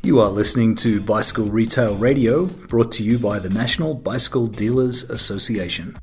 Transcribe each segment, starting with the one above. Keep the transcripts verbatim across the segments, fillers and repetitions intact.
You are listening to Bicycle Retail Radio, brought to you by the National Bicycle Dealers Association.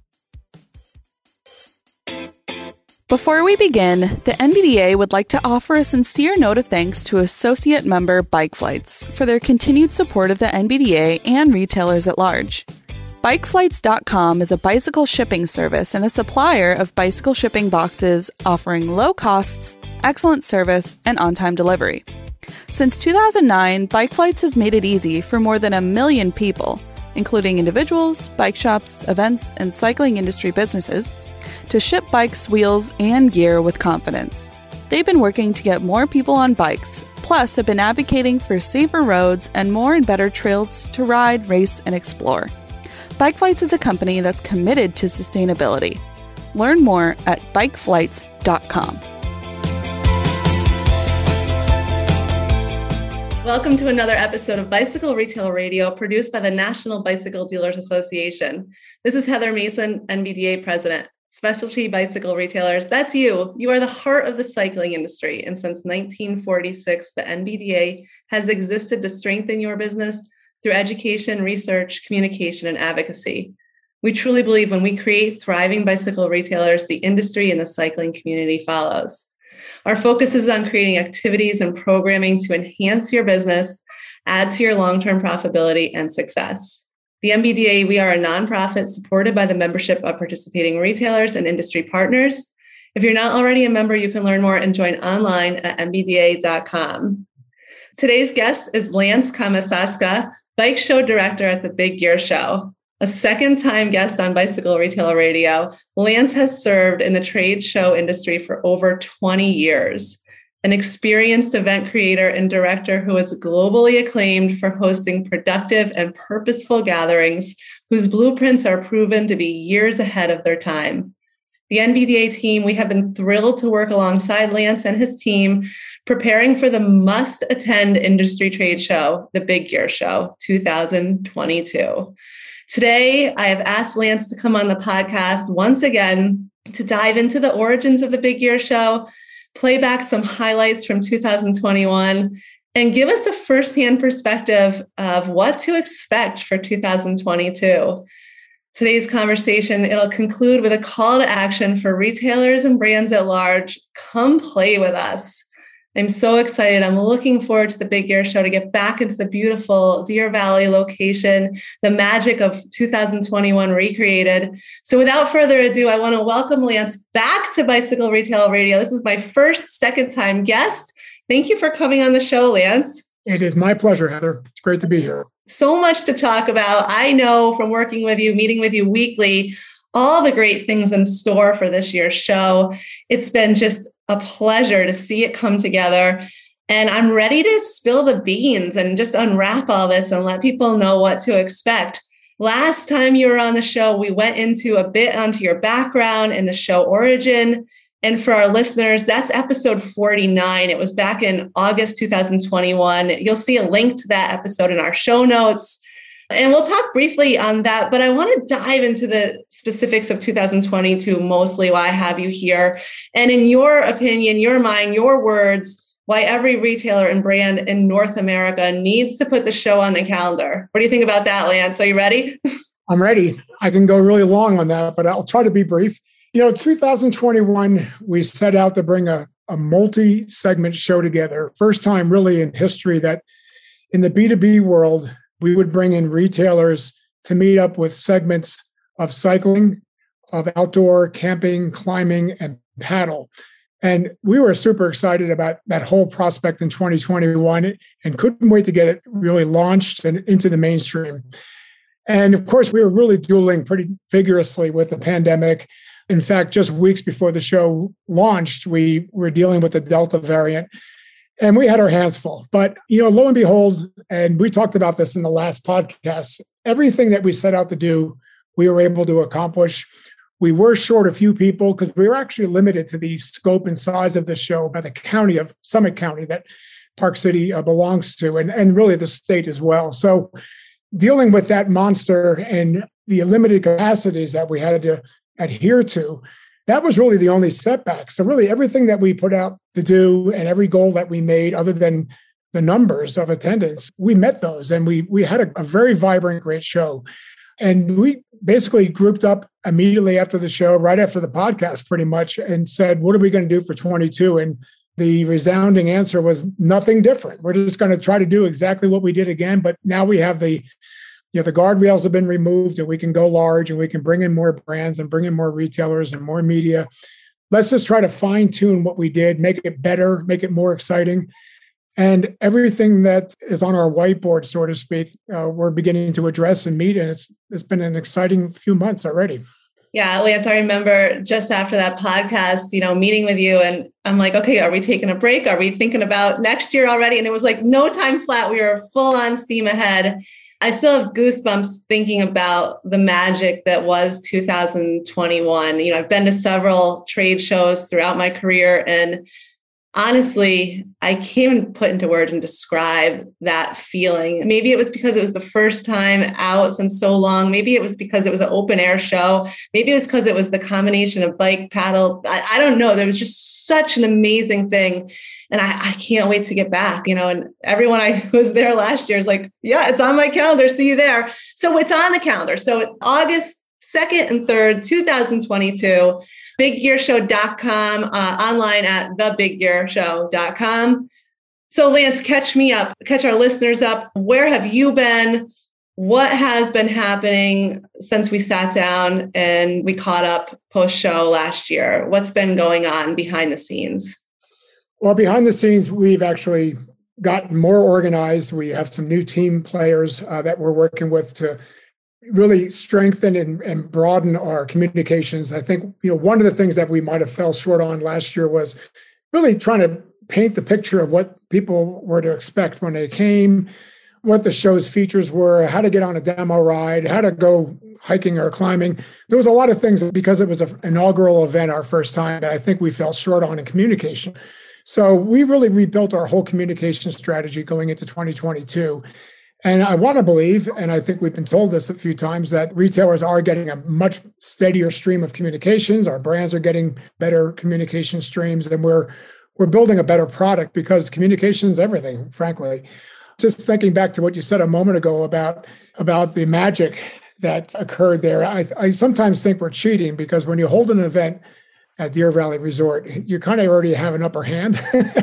Before we begin, the N B D A would like to offer a sincere note of thanks to associate member Bike Flights for their continued support of the N B D A and retailers at large. Bike Flights dot com is a bicycle shipping service and a supplier of bicycle shipping boxes offering low costs, excellent service, and on-time delivery. Since two thousand nine, Bike Flights has made it easy for more than a million people, including individuals, bike shops, events, and cycling industry businesses, to ship bikes, wheels, and gear with confidence. They've been working to get more people on bikes, plus have been advocating for safer roads and more and better trails to ride, race, and explore. Bike Flights is a company that's committed to sustainability. Learn more at Bike Flights dot com. Welcome to another episode of Bicycle Retail Radio, produced by the National Bicycle Dealers Association. This is Heather Mason, N B D A President. Specialty bicycle retailers, that's you. You are the heart of the cycling industry. And since nineteen forty-six, the N B D A has existed to strengthen your business through education, research, communication, and advocacy. We truly believe when we create thriving bicycle retailers, the industry and the cycling community follows. Our focus is on creating activities and programming to enhance your business, add to your long-term profitability and success. The N B D A, we are a nonprofit supported by the membership of participating retailers and industry partners. If you're not already a member, you can learn more and join online at N B D A dot com. Today's guest is Lance Kamasaska, Bike Show Director at the Big Gear Show. A second-time guest on Bicycle Retail Radio, Lance has served in the trade show industry for over twenty years. An experienced event creator and director who is globally acclaimed for hosting productive and purposeful gatherings whose blueprints are proven to be years ahead of their time. The N B D A team, we have been thrilled to work alongside Lance and his team, preparing for the must-attend industry trade show, the Big Gear Show two thousand twenty-two. Today, I have asked Lance to come on the podcast once again to dive into the origins of the Big Gear Show, play back some highlights from two thousand twenty-one, and give us a firsthand perspective of what to expect for two thousand twenty-two. Today's conversation, it'll conclude with a call to action for retailers and brands at large. Come play with us. I'm so excited. I'm looking forward to the Big Gear Show to get back into the beautiful Deer Valley location, the magic of two thousand twenty-one recreated. So without further ado, I want to welcome Lance back to Bicycle Retail Radio. This is my first second-time guest. Thank you for coming on the show, Lance. It is my pleasure, Heather. It's great to be here. So much to talk about. I know from working with you, meeting with you weekly, all the great things in store for this year's show. It's been just a pleasure to see it come together. And I'm ready to spill the beans and just unwrap all this and let people know what to expect. Last time you were on the show, we went into a bit onto your background and the show origin. And for our listeners, that's episode forty-nine. It was back in August two thousand twenty-one. You'll see a link to that episode in our show notes. And we'll talk briefly on that, but I want to dive into the specifics of two thousand twenty-two, mostly why I have you here. And in your opinion, your mind, your words, why every retailer and brand in North America needs to put the show on the calendar. What do you think about that, Lance? Are you ready? I'm ready. I can go really long on that, but I'll try to be brief. You know, two thousand twenty-one, we set out to bring a, a multi-segment show together. First time really in history that in the B two B world, we would bring in retailers to meet up with segments of cycling, of outdoor camping, climbing, and paddle. And we were super excited about that whole prospect in twenty twenty-one and couldn't wait to get it really launched and into the mainstream. And of course, we were really dueling pretty vigorously with the pandemic. In fact, just weeks before the show launched, we were dealing with the Delta variant. And we had our hands full. But, you know, lo and behold, and we talked about this in the last podcast, everything that we set out to do, we were able to accomplish. We were short a few people because we were actually limited to the scope and size of the show by the county of Summit County that Park City uh, belongs to, and, and really the state as well. So dealing with that monster and the limited capacities that we had to adhere to, that was really the only setback. So really everything that we put out to do and every goal that we made, other than the numbers of attendance, we met those and we we had a, a very vibrant, great show. And we basically grouped up immediately after the show, right after the podcast, pretty much, and said, what are we going to do for twenty-two? And the resounding answer was nothing different. We're just going to try to do exactly what we did again. But now we have the, you know, the guardrails have been removed and we can go large and we can bring in more brands and bring in more retailers and more media. Let's just try to fine tune what we did, make it better, make it more exciting. And everything that is on our whiteboard, so to speak, uh, we're beginning to address and meet. And it's it's been an exciting few months already. Yeah, Lance, I remember just after that podcast, you know, meeting with you and I'm like, okay, are we taking a break? Are we thinking about next year already? And it was like no time flat. We were full on steam ahead. I still have goosebumps thinking about the magic that was two thousand twenty-one. You know, I've been to several trade shows throughout my career and honestly, I can't even put into words and describe that feeling. Maybe it was because it was the first time out since so long. Maybe it was because it was an open air show. Maybe it was because it was the combination of bike, paddle. I, I don't know. There was just such an amazing thing. And I, I can't wait to get back, you know, and everyone I was there last year is like, yeah, it's on my calendar. See you there. So it's on the calendar. So August second and third, two thousand twenty-two, big gear show dot com, uh, online at the big gear show dot com. So Lance, catch me up, catch our listeners up. Where have you been? What has been happening since we sat down and we caught up post-show last year? What's been going on behind the scenes? Well, behind the scenes, we've actually gotten more organized. We have some new team players uh, that we're working with to really strengthen and, and broaden our communications. I think, you know, one of the things that we might have fell short on last year was really trying to paint the picture of what people were to expect when they came, what the show's features were, how to get on a demo ride, how to go hiking or climbing. There was a lot of things because it was an inaugural event, our first time, that I think we fell short on in communication. So we really rebuilt our whole communication strategy going into twenty twenty-two. And I want to believe, and I think we've been told this a few times, that retailers are getting a much steadier stream of communications. Our brands are getting better communication streams, and we're we're building a better product because communication is everything, frankly. Just thinking back to what you said a moment ago about, about the magic that occurred there, I, I sometimes think we're cheating because when you hold an event at Deer Valley Resort, you kind of already have an upper hand.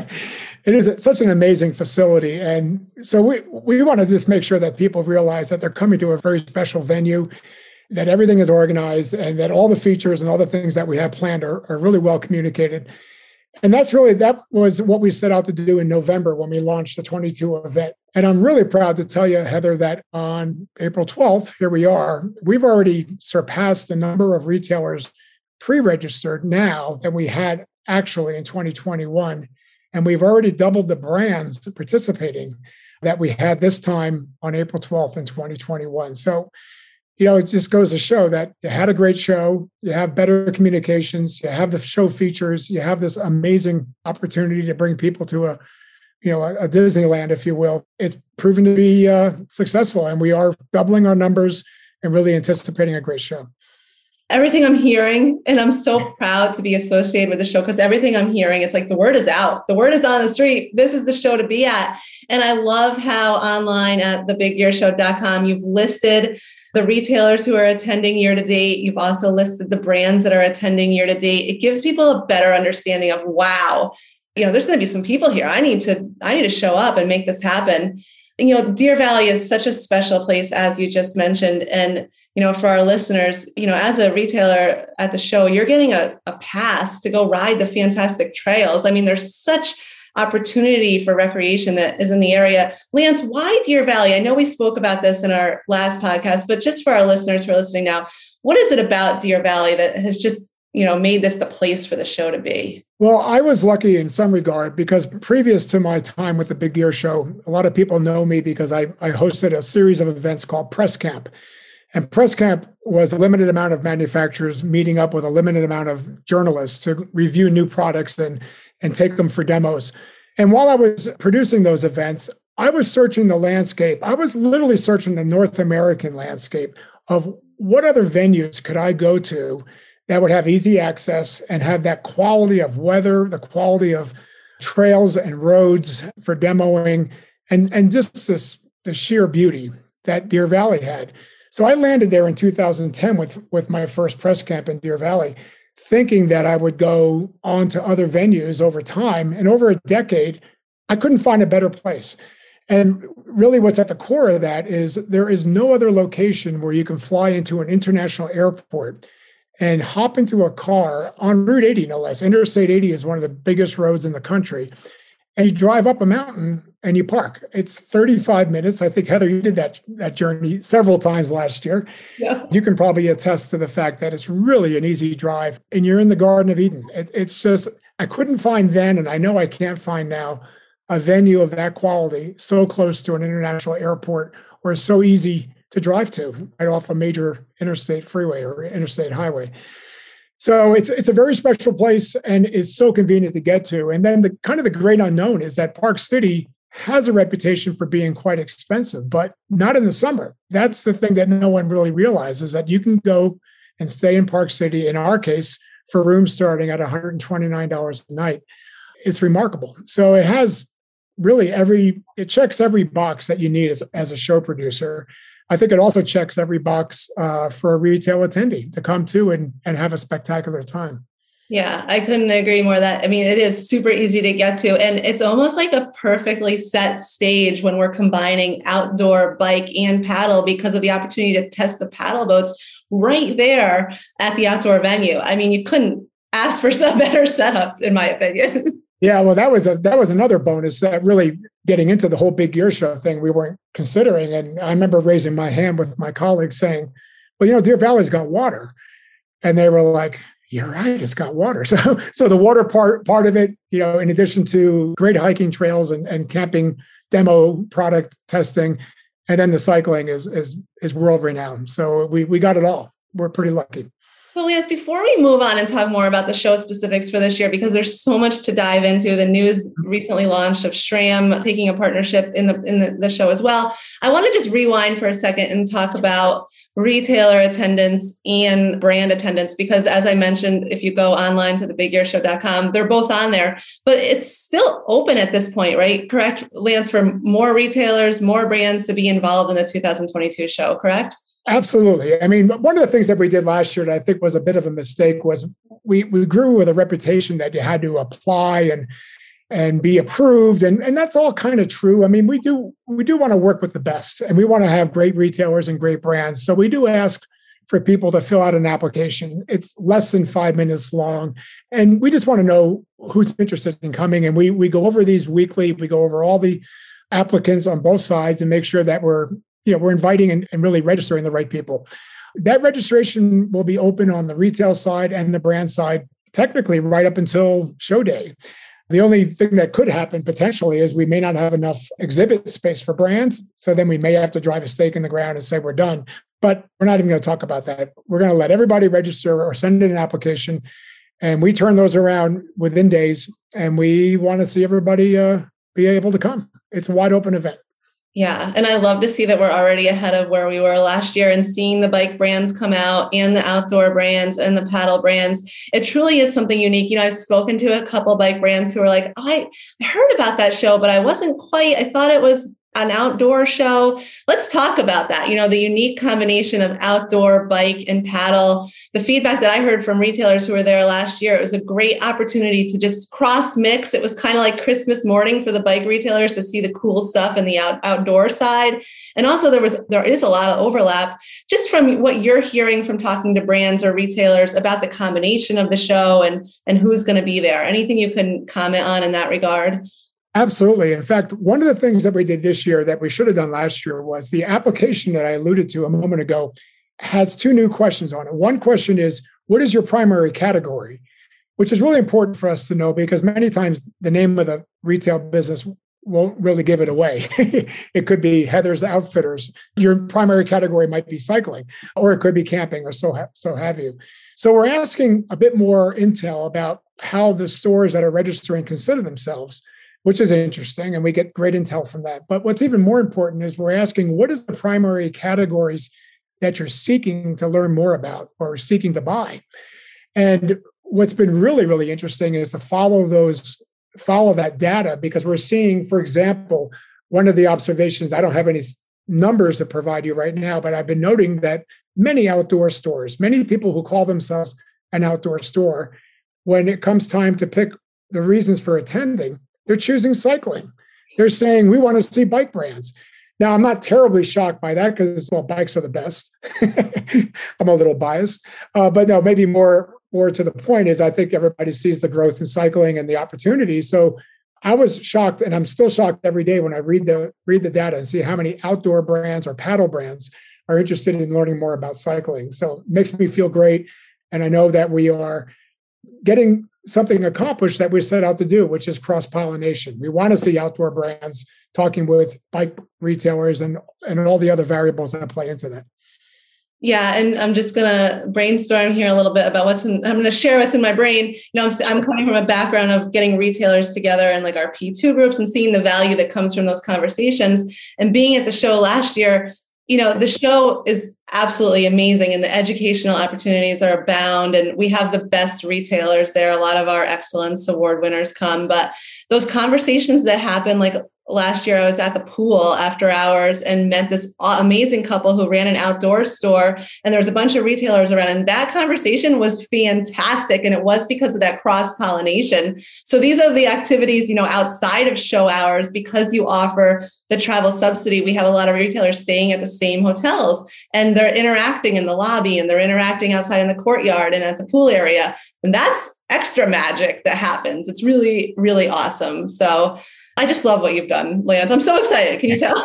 It is such an amazing facility. And so we, we want to just make sure that people realize that they're coming to a very special venue, that everything is organized, and that all the features and all the things that we have planned are, are really well communicated. And that's really, that was what we set out to do in November when we launched the twenty-two event. And I'm really proud to tell you, Heather, that on April twelfth, here we are, we've already surpassed the number of retailers pre-registered now than we had actually in twenty twenty-one. And we've already doubled the brands participating that we had this time on April twelfth in twenty twenty-one. So, you know, it just goes to show that you had a great show, you have better communications, you have the show features, you have this amazing opportunity to bring people to a, you know, a, a Disneyland, if you will. It's proven to be uh, successful, and we are doubling our numbers and really anticipating a great show. Everything I'm hearing, and I'm so proud to be associated with the show because everything I'm hearing, it's like the word is out. The word is on the street. This is the show to be at. And I love how online at the big gear show dot com, you've listed the retailers who are attending year to date. You've also listed the brands that are attending year to date. It gives people a better understanding of, wow, you know, there's going to be some people here. I need to, I need to show up and make this happen. And, you know, Deer Valley is such a special place, as you just mentioned. And, you know, for our listeners, you know, as a retailer at the show, you're getting a, a pass to go ride the fantastic trails. I mean, there's such opportunity for recreation that is in the area. Lance, why Deer Valley? I know we spoke about this in our last podcast, but just for our listeners who are listening now, what is it about Deer Valley that has just, you know, made this the place for the show to be? Well, I was lucky in some regard because previous to my time with the Big Gear Show, a lot of people know me because I, I hosted a series of events called Press Camp. And Press Camp was a limited amount of manufacturers meeting up with a limited amount of journalists to review new products and, and take them for demos. And while I was producing those events, I was searching the landscape. I was literally searching the North American landscape of what other venues could I go to that would have easy access and have that quality of weather, the quality of, trails and roads for demoing, and, and just this the sheer beauty that Deer Valley had. So I landed there in two thousand ten with, with my first press camp in Deer Valley, thinking that I would go on to other venues over time. And over a decade, I couldn't find a better place. And really what's at the core of that is there is no other location where you can fly into an international airport and hop into a car on Route eighty, no less. Interstate eighty is one of the biggest roads in the country. And you drive up a mountain and you park. It's thirty-five minutes. I think, Heather, you did that, that journey several times last year. Yeah. You can probably attest to the fact that it's really an easy drive and you're in the Garden of Eden. It, it's just, I couldn't find then, and I know I can't find now, a venue of that quality so close to an international airport or so easy to drive to right off a major interstate freeway or interstate highway. So it's it's a very special place and is so convenient to get to. And then the kind of the great unknown is that Park City has a reputation for being quite expensive, but not in the summer. That's the thing that no one really realizes, that you can go and stay in Park City, in our case, for rooms starting at one hundred twenty-nine dollars a night. It's remarkable. So it has really every, it checks every box that you need as, as a show producer. I think it also checks every box uh, for a retail attendee to come to and, and have a spectacular time. Yeah, I couldn't agree more. That I mean, it is super easy to get to. And it's almost like a perfectly set stage when we're combining outdoor bike and paddle because of the opportunity to test the paddle boats right there at the outdoor venue. I mean, you couldn't ask for some better setup, in my opinion. Yeah, well, that was a that was another bonus, that really getting into the whole big gear show thing we weren't considering. And I remember raising my hand with my colleagues saying, well, you know, Deer Valley's got water. And they were like, you're right, it's got water. So so the water part part of it, you know, in addition to great hiking trails and, and camping demo product testing, and then the cycling is is is world renowned. So we we got it all. We're pretty lucky. So Lance, before we move on and talk more about the show specifics for this year, because there's so much to dive into, the news recently launched of SRAM taking a partnership in the in the, the show as well. I want to just rewind for a second and talk about retailer attendance and brand attendance, because as I mentioned, if you go online to the big gear show dot com, they're both on there, but it's still open at this point, right? Correct, Lance, for more retailers, more brands to be involved in the two thousand twenty-two show, correct? Absolutely. I mean, one of the things that we did last year that I think was a bit of a mistake was we we grew with a reputation that you had to apply and and be approved. And, and that's all kind of true. I mean, we do we do want to work with the best, and we want to have great retailers and great brands. So we do ask for people to fill out an application. It's less than five minutes long. And we just want to know who's interested in coming. And we we go over these weekly. We go over all the applicants on both sides and make sure that we're you know, we're inviting and, and really registering the right people. That registration will be open on the retail side and the brand side, technically right up until show day. The only thing that could happen potentially is we may not have enough exhibit space for brands. So then we may have to drive a stake in the ground and say we're done. But we're not even going to talk about that. We're going to let everybody register or send in an application. And we turn those around within days. And we want to see everybody uh, be able to come. It's a wide open event. Yeah. And I love to see that we're already ahead of where we were last year, and seeing the bike brands come out and the outdoor brands and the paddle brands. It truly is something unique. You know, I've spoken to a couple bike brands who are like, oh, I heard about that show, but I wasn't quite, I thought it was an outdoor show. Let's talk about that. You know, the unique combination of outdoor, bike, and paddle. The feedback that I heard from retailers who were there last year, it was a great opportunity to just cross mix. It was kind of like Christmas morning for the bike retailers to see the cool stuff in the out, outdoor side. And also there was, there is a lot of overlap just from what you're hearing from talking to brands or retailers about the combination of the show and, and who's going to be there. Anything you can comment on in that regard? Absolutely. In fact, one of the things that we did this year that we should have done last year was the application that I alluded to a moment ago has two new questions on it. One question is, what is your primary category? Which is really important for us to know, because many times the name of the retail business won't really give it away. It could be Heather's Outfitters. Your primary category might be cycling, or it could be camping, or so, ha- so have you. So we're asking a bit more intel about how the stores that are registering consider themselves, which is interesting, and we get great intel from that. But what's even more important is we're asking, what is the primary categories that you're seeking to learn more about or seeking to buy? And what's been really, really interesting is to follow those follow that data because we're seeing, for example, one of the observations, I don't have any numbers to provide you right now, but I've been noting that many outdoor stores, many people who call themselves an outdoor store, when it comes time to pick the reasons for attending, they're choosing cycling. They're saying, we want to see bike brands. Now, I'm not terribly shocked by that because, well, bikes are the best. I'm a little biased. Uh, but no, maybe more, more to the point is I think everybody sees the growth in cycling and the opportunity. So I was shocked, and I'm still shocked every day when I read the read the data and see how many outdoor brands or paddle brands are interested in learning more about cycling. So it makes me feel great. And I know that we are getting something accomplished that we set out to do, which is cross-pollination. We want to see outdoor brands talking with bike retailers and, and all the other variables that play into that. Yeah, and I'm just going to brainstorm here a little bit about what's in, I'm going to share what's in my brain. You know, I'm, I'm coming from a background of getting retailers together and like our P two groups and seeing the value that comes from those conversations. And being at the show last year, you know, the show is absolutely amazing and the educational opportunities are abound and we have the best retailers there. A lot of our excellence award winners come, but those conversations that happen, like last year I was at the pool after hours and met this amazing couple who ran an outdoor store and there was a bunch of retailers around and that conversation was fantastic. And it was because of that cross-pollination. So these are the activities, you know, outside of show hours, because you offer the travel subsidy. We have a lot of retailers staying at the same hotels and they're interacting in the lobby and they're interacting outside in the courtyard and at the pool area. And that's extra magic that happens. It's really, really awesome. So I just love what you've done, Lance. I'm so excited. Can you tell?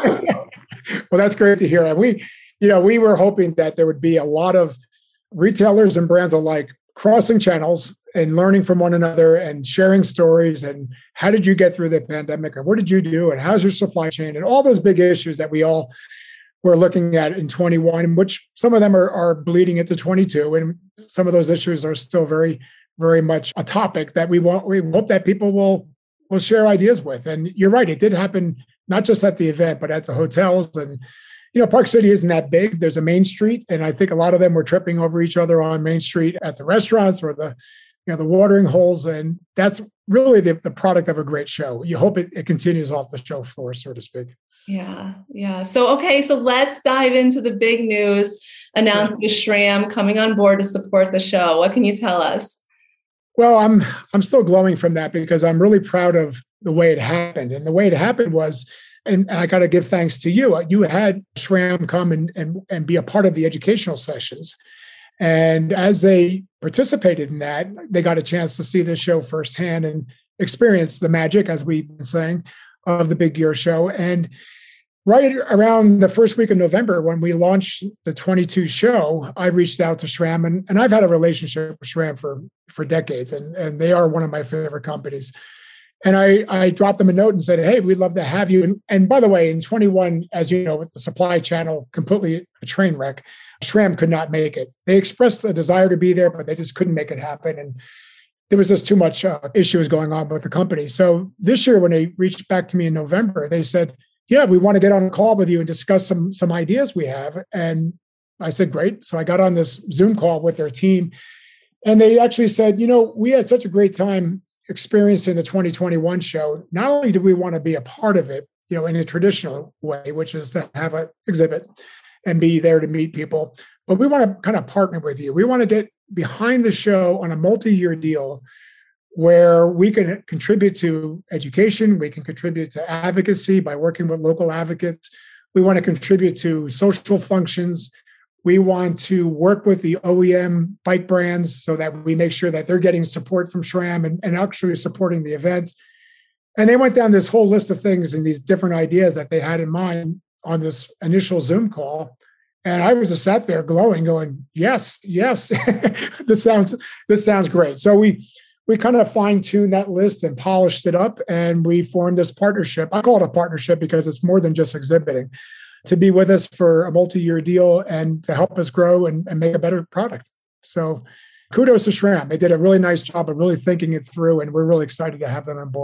Well, that's great to hear. We, you know, we were hoping that there would be a lot of retailers and brands alike crossing channels and learning from one another and sharing stories. And how did you get through the pandemic? And what did you do? And how's your supply chain? And all those big issues that we all were looking at in twenty-one, which some of them are, are bleeding into twenty-two. And some of those issues are still very, very much a topic that we want. We hope that people will will share ideas with. And you're right, it did happen not just at the event, but at the hotels. And, you know, Park City isn't that big. There's a main street. And I think a lot of them were tripping over each other on Main Street at the restaurants or the, you know, the watering holes. And that's really the, the product of a great show. You hope it, it continues off the show floor, so to speak. Yeah. Yeah. So, okay. So let's dive into the big news announced with SRAM coming on board to support the show. What can you tell us? Well, I'm I'm still glowing from that because I'm really proud of the way it happened. And the way it happened was, and I got to give thanks to you. You had SRAM come and, and, and be a part of the educational sessions. And as they participated in that, they got a chance to see the show firsthand and experience the magic, as we've been saying, of the Big Gear Show. And right around the first week of November, when we launched the twenty-two show, I reached out to SRAM, and, and I've had a relationship with SRAM for, for decades, and, and they are one of my favorite companies. And I, I dropped them a note and said, hey, we'd love to have you. And, and by the way, in twenty-one, as you know, with the supply channel completely a train wreck, SRAM could not make it. They expressed a desire to be there, but they just couldn't make it happen. And there was just too much uh, issues going on with the company. So this year, when they reached back to me in November, they said, yeah, we want to get on a call with you and discuss some, some ideas we have. And I said, great. So I got on this Zoom call with their team. And they actually said, you know, we had such a great time experiencing the twenty twenty-one show. Not only do we want to be a part of it, you know, in a traditional way, which is to have an exhibit and be there to meet people, but we want to kind of partner with you. We want to get behind the show on a multi-year deal where we can contribute to education, we can contribute to advocacy by working with local advocates. We want to contribute to social functions. We want to work with the O E M bike brands so that we make sure that they're getting support from SRAM and, and actually supporting the event. And they went down this whole list of things and these different ideas that they had in mind on this initial Zoom call. And I was just sat there glowing, going, yes, yes, this sounds this sounds great. So we we kind of fine-tuned that list and polished it up, and we formed this partnership. I call it a partnership because it's more than just exhibiting, to be with us for a multi-year deal and to help us grow and, and make a better product. So kudos to SRAM. They did a really nice job of really thinking it through, and we're really excited to have them on board.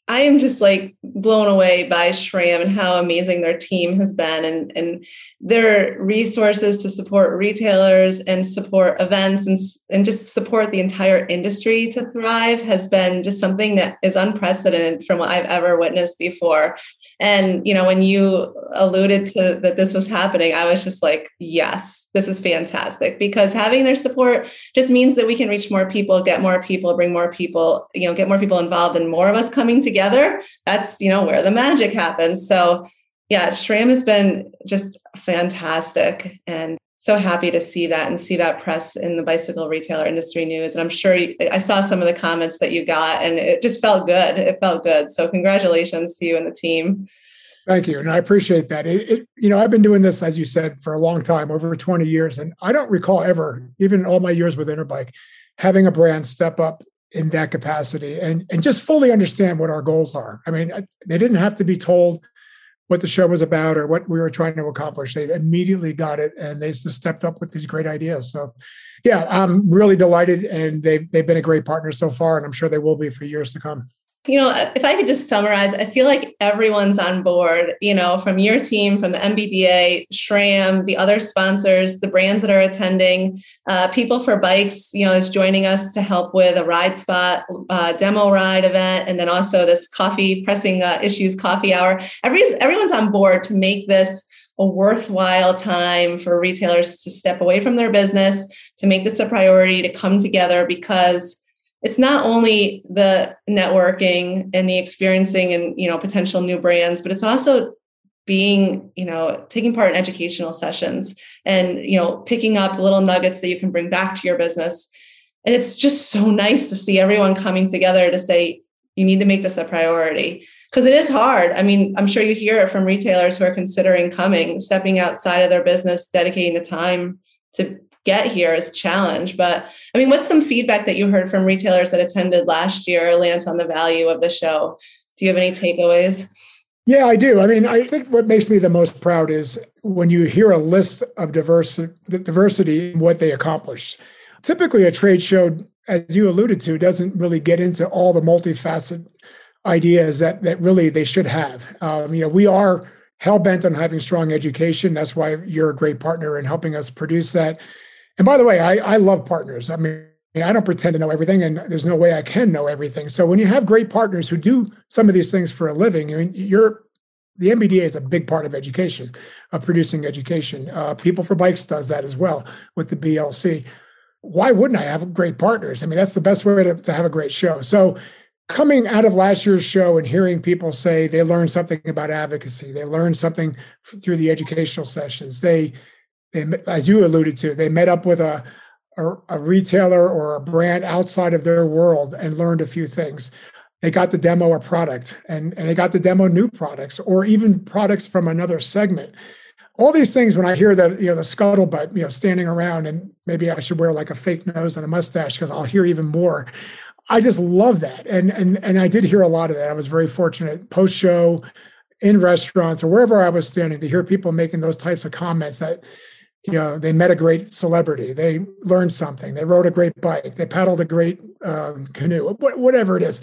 I am just like blown away by SRAM and how amazing their team has been, and, and their resources to support retailers and support events and, and just support the entire industry to thrive has been just something that is unprecedented from what I've ever witnessed before. And, you know, when you alluded to that this was happening, I was just like, yes, this is fantastic, because having their support just means that we can reach more people, get more people, bring more people, you know, get more people involved, and more of us coming together. That's, you know, where the magic happens. So yeah, SRAM has been just fantastic, and so happy to see that and see that press in the bicycle retailer industry news. And I'm sure you, I saw some of the comments that you got, and it just felt good. It felt good. So congratulations to you and the team. Thank you. And I appreciate that. It, it, you know, I've been doing this, as you said, for a long time, over twenty years. And I don't recall ever, even all my years with Interbike, having a brand step up in that capacity and, and just fully understand what our goals are. I mean, they didn't have to be told what the show was about or what we were trying to accomplish. They immediately got it, and they just stepped up with these great ideas. So yeah, I'm really delighted, and they've, they've been a great partner so far, and I'm sure they will be for years to come. You know, if I could just summarize, I feel like everyone's on board, you know, from your team, from the N B D A, SRAM, the other sponsors, the brands that are attending, uh, People for Bikes, you know, is joining us to help with a Ride Spot uh, demo ride event. And then also this coffee pressing uh, issues coffee hour. Every, everyone's on board to make this a worthwhile time for retailers to step away from their business, to make this a priority, to come together, because it's not only the networking and the experiencing and, you know, potential new brands, but it's also being, you know, taking part in educational sessions and, you know, picking up little nuggets that you can bring back to your business. And it's just so nice to see everyone coming together to say, you need to make this a priority, because it is hard. I mean, I'm sure you hear it from retailers who are considering coming, stepping outside of their business, dedicating the time to get here is a challenge. But I mean, what's some feedback that you heard from retailers that attended last year, Lance, on the value of the show? Do you have any takeaways? Yeah, I do. I mean, I think what makes me the most proud is when you hear a list of diverse, diversity in what they accomplished. Typically, a trade show, as you alluded to, doesn't really get into all the multifaceted ideas that that really they should have. Um, you know, we are hell-bent on having strong education. That's why you're a great partner in helping us produce that. And by the way, I, I love partners. I mean, I don't pretend to know everything, and there's no way I can know everything. So when you have great partners who do some of these things for a living, I mean, you're the N B D A is a big part of education, of producing education. Uh, People for Bikes does that as well with the B L C. Why wouldn't I have great partners? I mean, that's the best way to, to have a great show. So coming out of last year's show and hearing people say they learned something about advocacy, they learned something through the educational sessions, they They, as you alluded to, they met up with a, a, a retailer or a brand outside of their world and learned a few things. They got to demo a product, and, and they got to demo new products or even products from another segment. All these things, when I hear the, you know, the scuttlebutt, you know, standing around, and maybe I should wear like a fake nose and a mustache because I'll hear even more. I just love that. And, and, and I did hear a lot of that. I was very fortunate post-show in restaurants or wherever I was standing to hear people making those types of comments that, you know, they met a great celebrity, they learned something, they rode a great bike, they paddled a great um, canoe, whatever it is.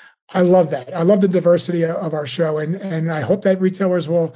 I love that. I love the diversity of our show. And, and I hope that retailers will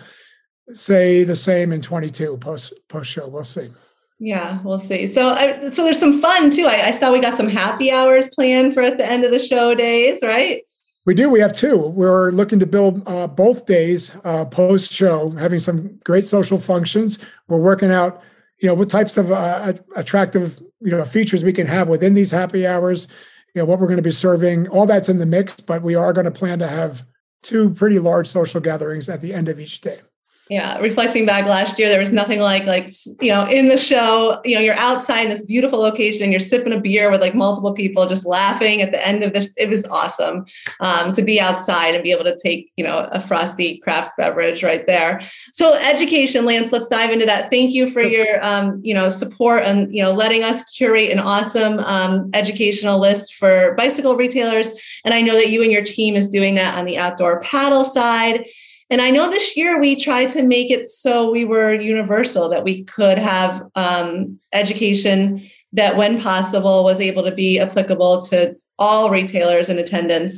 say the same in twenty-two post post show. We'll see. Yeah, we'll see. So, I, so there's some fun too. I, I saw we got some happy hours planned for at the end of the show days, right? We do. We have two. We're looking to build uh, both days uh, post show, having some great social functions. We're working out, you know, what types of uh, attractive, you know, features we can have within these happy hours, you know, what we're going to be serving, all that's in the mix, but we are going to plan to have two pretty large social gatherings at the end of each day. Yeah. Reflecting back last year, there was nothing like, like, you know, in the show, you know, you're outside in this beautiful location and you're sipping a beer with like multiple people just laughing at the end of this. It was awesome um, to be outside and be able to take, you know, a frosty craft beverage right there. So education, Lance, let's dive into that. Thank you for your, um, you know, support and, you know, letting us curate an awesome um, educational list for bicycle retailers. And I know that you and your team is doing that on the outdoor paddle side. And I know this year we tried to make it so we were universal, that we could have um, education that, when possible, was able to be applicable to all retailers in attendance.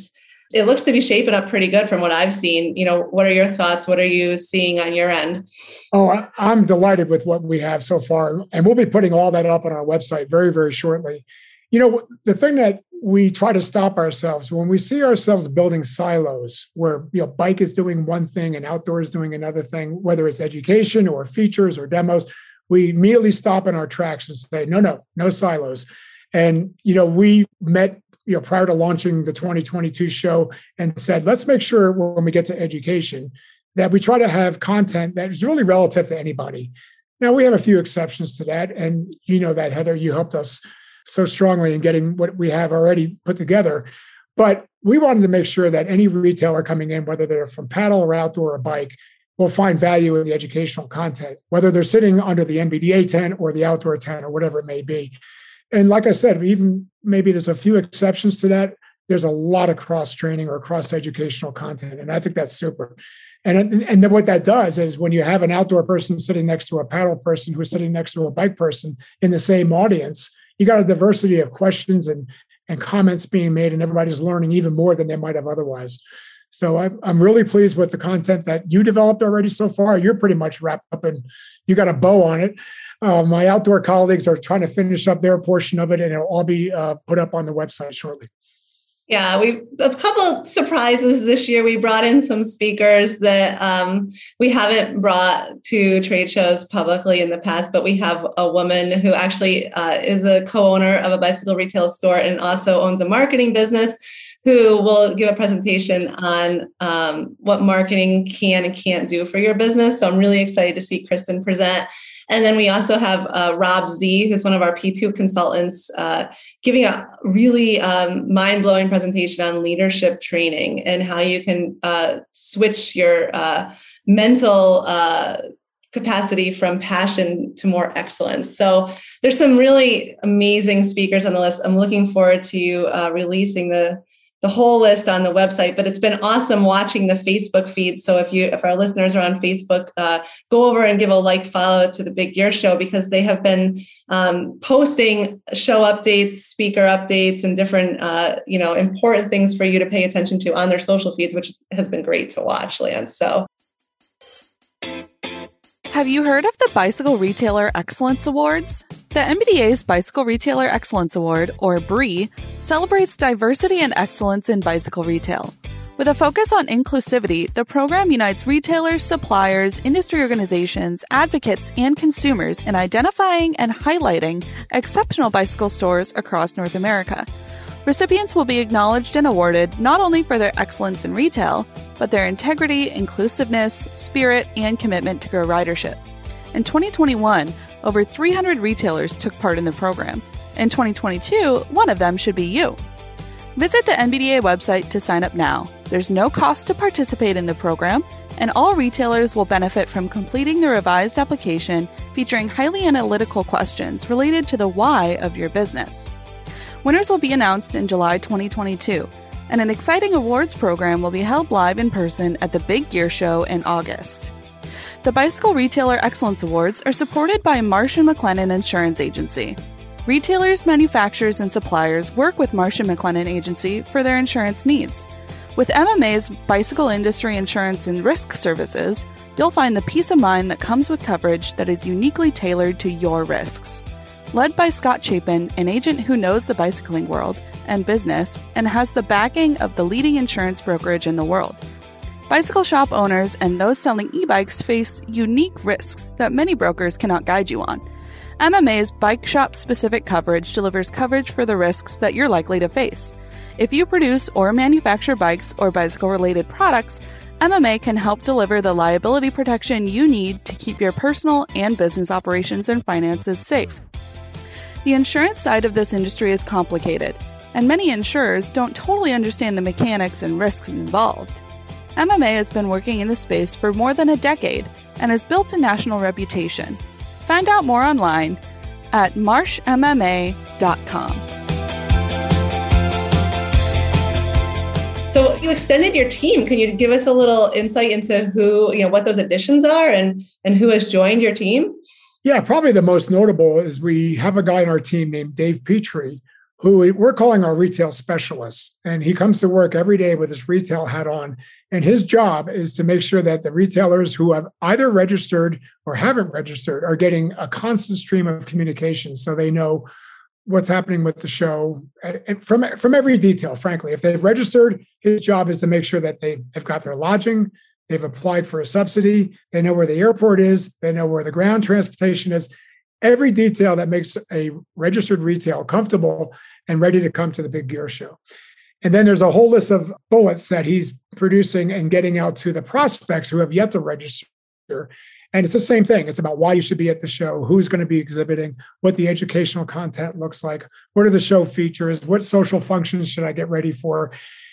it looks to be shaping up pretty good from what I've seen. You know, what are your thoughts? What are you seeing on your end? Oh, I, I'm delighted with what we have so far. And we'll be putting all that up on our website very, very shortly. You know, the thing that we try to stop ourselves when we see ourselves building silos where, you know, bike is doing one thing and outdoor is doing another thing, whether it's education or features or demos, we immediately stop in our tracks and say, no, no, no silos. And, you know, we met, you know, prior to launching the twenty twenty-two show and said, let's make sure when we get to education that we try to have content that is really relative to anybody. Now, we have a few exceptions to that. And you know that, Heather, you helped us so strongly in getting what we have already put together. But we wanted to make sure that any retailer coming in, whether they're from paddle or outdoor or bike, will find value in the educational content, whether they're sitting under the N B D A tent or the outdoor tent or whatever it may be. And like I said, even maybe there's a few exceptions to that. There's a lot of cross-training or cross-educational content. And I think that's super. And, and then what that does is when you have an outdoor person sitting next to a paddle person who's sitting next to a bike person in the same audience, you got a diversity of questions and, and comments being made, and everybody's learning even more than they might have otherwise. So I'm, I'm really pleased with the content that you developed already so far. You're pretty much wrapped up and you got a bow on it. Uh, my outdoor colleagues are trying to finish up their portion of it, and it'll all be uh, put up on the website shortly. Yeah, we a couple surprises this year. We brought in some speakers that um, we haven't brought to trade shows publicly in the past, but we have a woman who actually uh, is a co-owner of a bicycle retail store and also owns a marketing business, who will give a presentation on um, what marketing can and can't do for your business. So I'm really excited to see Kristen present. And then we also have uh, Rob Z, who's one of our P two consultants, uh, giving a really um, mind-blowing presentation on leadership training and how you can uh, switch your uh, mental uh, capacity from passion to more excellence. So there's some really amazing speakers on the list. I'm looking forward to you uh, releasing the the whole list on the website, but it's been awesome watching the Facebook feed. So if you, if our listeners are on Facebook, uh, go over and give a like, follow to the Big Gear Show, because they have been um, posting show updates, speaker updates, and different, uh, you know, important things for you to pay attention to on their social feeds, which has been great to watch, Lance. So. Have you heard of the Bicycle Retailer Excellence Awards? The N B D A's Bicycle Retailer Excellence Award, or B R E, celebrates diversity and excellence in bicycle retail. With a focus on inclusivity, the program unites retailers, suppliers, industry organizations, advocates, and consumers in identifying and highlighting exceptional bicycle stores across North America. Recipients will be acknowledged and awarded not only for their excellence in retail, but their integrity, inclusiveness, spirit, and commitment to grow ridership. In twenty twenty-one, over three hundred retailers took part in the program. In twenty twenty-two, one of them should be you. Visit the N B D A website to sign up now. There's no cost to participate in the program, and all retailers will benefit from completing the revised application featuring highly analytical questions related to the why of your business. Winners will be announced in July twenty twenty-two, and an exciting awards program will be held live in person at the Big Gear Show in August. The Bicycle Retailer Excellence Awards are supported by Marsh and McLennan Insurance Agency. Retailers, manufacturers, and suppliers work with Marsh and McLennan Agency for their insurance needs. With M M A's Bicycle Industry Insurance and Risk Services, you'll find the peace of mind that comes with coverage that is uniquely tailored to your risks. Led by Scott Chapin, an agent who knows the bicycling world and business and has the backing of the leading insurance brokerage in the world, bicycle shop owners and those selling e-bikes face unique risks that many brokers cannot guide you on. M M A's bike shop-specific coverage delivers coverage for the risks that you're likely to face. If you produce or manufacture bikes or bicycle-related products, M M A can help deliver the liability protection you need to keep your personal and business operations and finances safe. The insurance side of this industry is complicated, and many insurers don't totally understand the mechanics and risks involved. M M A has been working in the space for more than a decade and has built a national reputation. Find out more online at marsh m m a dot com. So you extended your team. Can you give us a little insight into who, you know, what those additions are and, and who has joined your team? Yeah, probably the most notable is we have a guy on our team named Dave Petrie, who we're calling our retail specialists. And he comes to work every day with his retail hat on. And his job is to make sure that the retailers who have either registered or haven't registered are getting a constant stream of communication so they know what's happening with the show from, from every detail, frankly. If they've registered, his job is to make sure that they have got their lodging, they've applied for a subsidy, they know where the airport is, they know where the ground transportation is, every detail that makes a registered retail comfortable and ready to come to the Big Gear Show. And then there's a whole list of bullets that he's producing and getting out to the prospects who have yet to register. And it's the same thing. It's about why you should be at the show, who's going to be exhibiting, what the educational content looks like, what are the show features, what social functions should I get ready for.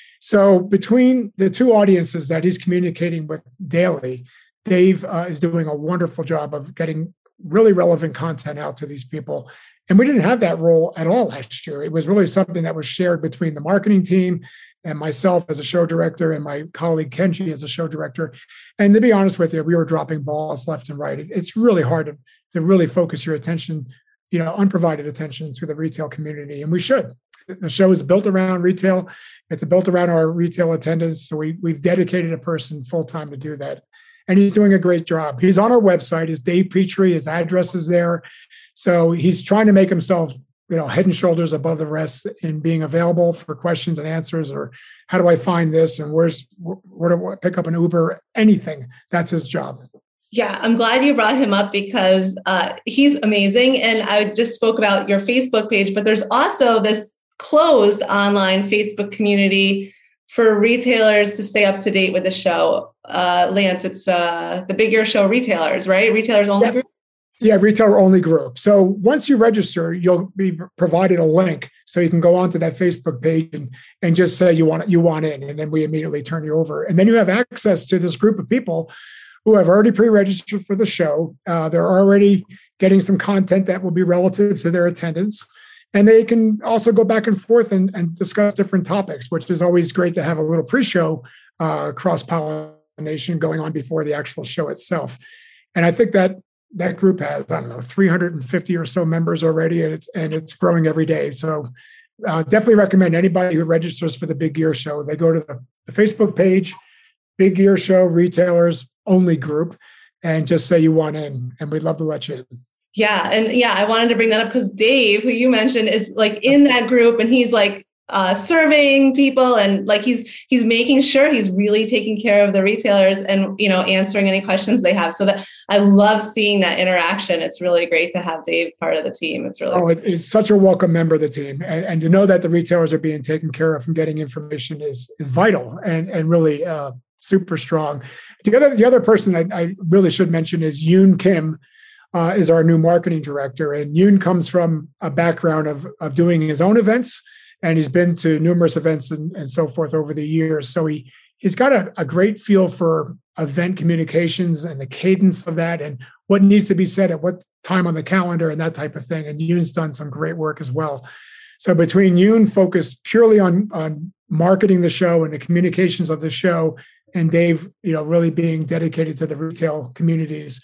So between the two audiences that he's communicating with daily, Dave uh, is doing a wonderful job of getting really relevant content out to these people. And we didn't have that role at all last year. It was really something that was shared between the marketing team and myself as a show director and my colleague Kenji as a show director. And to be honest with you, we were dropping balls left and right. It's really hard to, to really focus your attention, you know, unprovided attention to the retail community. And we should. The show is built around retail. It's built around our retail attendants. So we, we've dedicated a person full-time to do that. And he's doing a great job. He's on our website. His Dave Petrie, his address is there. So he's trying to make himself, you know, head and shoulders above the rest in being available for questions and answers, or how do I find this, and where's where do I pick up an Uber, anything. That's his job. Yeah, I'm glad you brought him up because uh, he's amazing. And I just spoke about your Facebook page, but there's also this closed online Facebook community for retailers to stay up to date with the show. Uh, Lance, it's uh, the Big Gear Show retailers, right? Retailers only yeah. group? Yeah, retailer only group. So once you register, you'll be provided a link so you can go onto that Facebook page and, and just say you want you want in, and then we immediately turn you over. And then you have access to this group of people who have already pre-registered for the show. Uh, they're already getting some content that will be relative to their attendance. And they can also go back and forth and, and discuss different topics, which is always great to have a little pre-show uh, cross-pollination going on before the actual show itself. And I think that that group has, I don't know, three hundred fifty or so members already, and it's and it's growing every day. So uh, definitely recommend anybody who registers for the Big Gear Show, they go to the, the Facebook page, Big Gear Show Retailers Only Group, and just say you want in, and we'd love to let you in. Yeah. And yeah, I wanted to bring that up because Dave, who you mentioned, is like in that group, and he's like uh, surveying people, and like he's he's making sure he's really taking care of the retailers and, you know, answering any questions they have. So that I love seeing that interaction. It's really great to have Dave part of the team. It's really oh, it, it's such a welcome member of the team, and, and to know that the retailers are being taken care of and getting information is is vital and and really uh, super strong. The other the other person I, I really should mention is Yoon Kim. Uh, is our new marketing director. And Yoon comes from a background of, of doing his own events, and he's been to numerous events and, and so forth over the years. So he, he's got a, a great feel for event communications and the cadence of that and what needs to be said at what time on the calendar and that type of thing. And Yoon's done some great work as well. So between Yoon focused purely on, on marketing the show and the communications of the show, and Dave, you know, really being dedicated to the retail communities,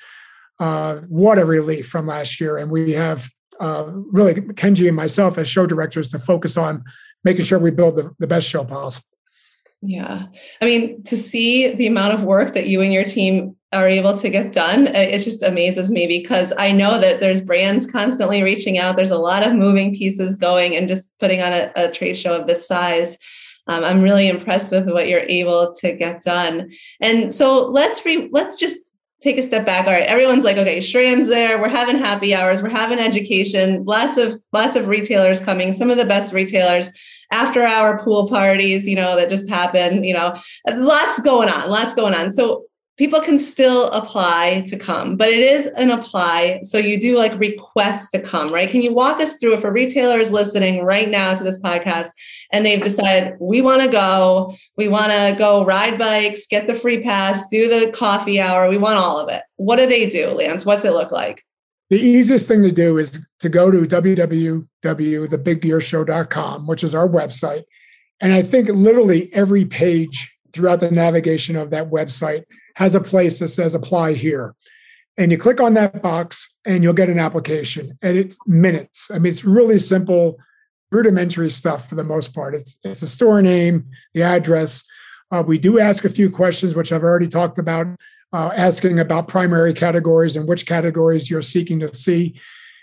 Uh, what a relief from last year. And we have uh, really Kenji and myself as show directors to focus on making sure we build the, the best show possible. Yeah. I mean, to see the amount of work that you and your team are able to get done, it just amazes me because I know that there's brands constantly reaching out. There's a lot of moving pieces going, and just putting on a, a trade show of this size. Um, I'm really impressed with what you're able to get done. And so let's re- let's just take a step back. All right, everyone's like, okay, Shram's there. We're having happy hours. We're having education. Lots of lots of retailers coming. Some of the best retailers. After hour pool parties, you know, that just happen. You know, lots going on. Lots going on. So people can still apply to come, but it is an apply. So you do like request to come, right? Can you walk us through, if a retailer is listening right now to this podcast and they've decided we want to go, we want to go ride bikes, get the free pass, do the coffee hour, we want all of it. What do they do, Lance? What's it look like? The easiest thing to do is to go to w w w dot the big gear show dot com, which is our website. And I think literally every page throughout the navigation of that website has a place that says apply here. And you click on that box and you'll get an application, and it's minutes. I mean, it's really simple. rudimentary stuff for the most part. It's it's the store name, the address. Uh, we do ask a few questions, which I've already talked about, uh, asking about primary categories and which categories you're seeking to see.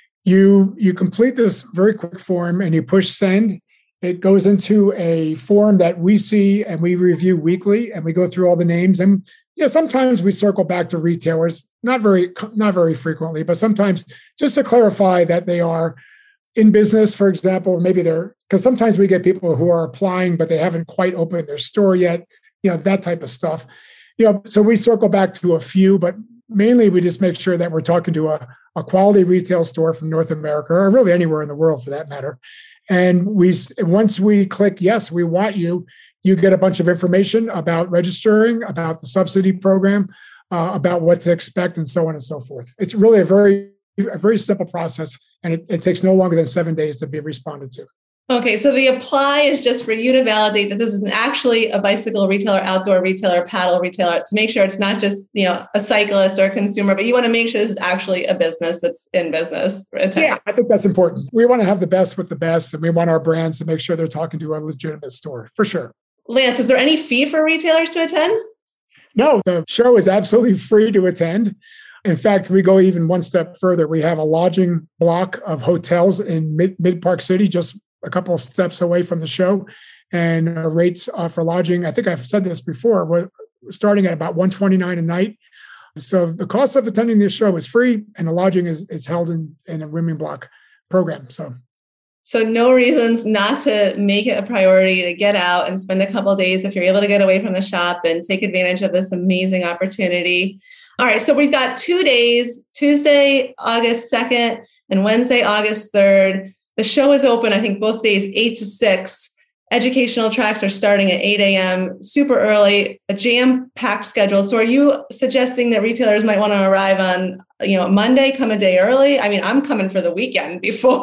You you complete this very quick form and you push send. It goes into a form that we see and we review weekly, and we go through all the names. And yeah, sometimes we circle back to retailers, not very not very frequently, but sometimes just to clarify that they are in business, for example. Maybe they're, because sometimes we get people who are applying, but they haven't quite opened their store yet, you know, that type of stuff. You know, so we circle back to a few, but mainly we just make sure that we're talking to a, a quality retail store from North America, or really anywhere in the world for that matter. And we, once we click, yes, we want you, you get a bunch of information about registering, about the subsidy program, uh, about what to expect, and so on and so forth. It's really a very, a very simple process, and it, it takes no longer than seven days to be responded to. Okay, so the apply is just for you to validate that this is actually a bicycle retailer, outdoor retailer, paddle retailer, to make sure it's not just, you know, a cyclist or a consumer, but you want to make sure this is actually a business that's in business. Yeah, I think that's important. We want to have the best with the best, and we want our brands to make sure they're talking to a legitimate store, for sure. Lance, is there any fee for retailers to attend? No, the show is absolutely free to attend. In fact, we go even one step further. We have a lodging block of hotels in Mid, Mid Park City, just a couple of steps away from the show, and uh, rates uh, for lodging, I think I've said this before, we're starting at about one hundred twenty-nine dollars a night. So the cost of attending this show is free, and the lodging is, is held in, in a rooming block program. So, so no reasons not to make it a priority to get out and spend a couple of days if you're able to get away from the shop and take advantage of this amazing opportunity. All right, so we've got two days, Tuesday, August second, and Wednesday, August third. The show is open, I think, both days, eight to six. Educational tracks are starting at eight a.m., super early, a jam-packed schedule. So are you suggesting that retailers might want to arrive on, you know, Monday, come a day early? I mean, I'm coming for the weekend before.